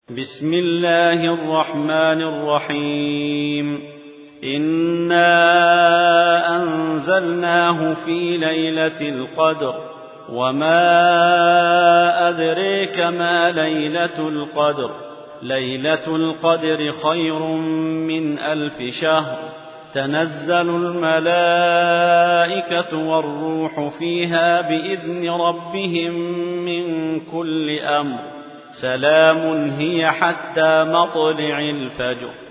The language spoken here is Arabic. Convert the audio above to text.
بسم الله الرحمن الرحيم إنا أنزلناه في ليلة القدر وما أدريك ما ليلة القدر ليلة القدر خير من 1000 شهر تنزل الملائكة والروح فيها بإذن ربهم من كل أمر سلام هي حتى مطلع الفجر.